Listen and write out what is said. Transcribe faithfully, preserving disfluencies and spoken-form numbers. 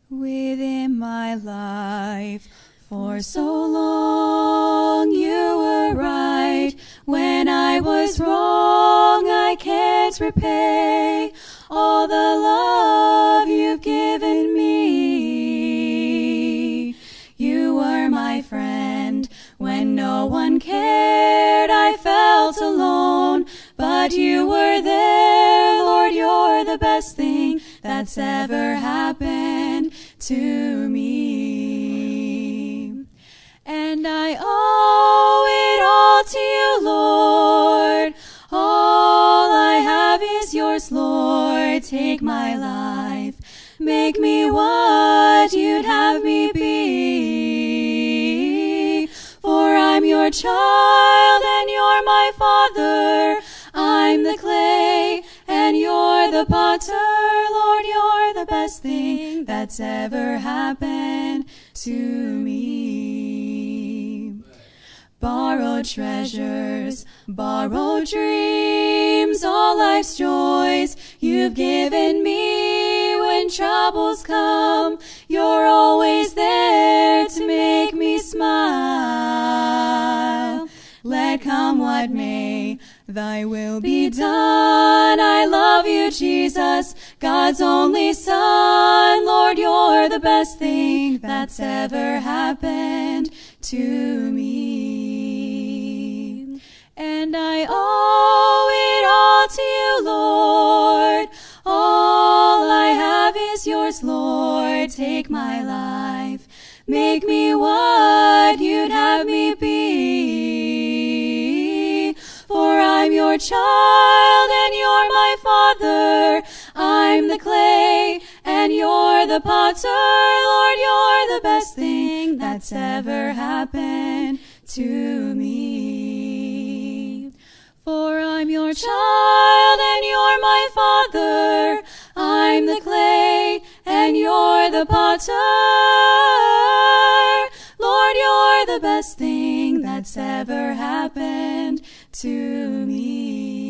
within my life. For so long you were right. When I was wrong, I can't repay all the love you've given me. You were my friend when no one cared. I felt alone, but you were there. Lord, you're the best thing that's ever happened to me. And I owe it all to you, Lord. All I have is yours, Lord. Take my life, make me what you'd have me be. For I'm your child and you're my father. I'm the clay and you're the potter. Lord, you're the best thing that's ever happened to me. Borrowed treasures, borrowed dreams, all life's joys you've given me. When troubles come, you're always there to make me smile. Let come what may, thy will be done. I love you, Jesus, God's only Son. Lord, you're the best thing that's ever happened to me. And I owe it all to you, Lord. All I have is yours, Lord. Take my life, make me what you'd have me be. For I'm your child and you're my father. I'm the clay and you're the potter. Lord, you're the best thing that's ever happened to me. For I'm your child and you're my father. I'm the clay and you're the potter. Lord, you're the best thing that's ever happened to me.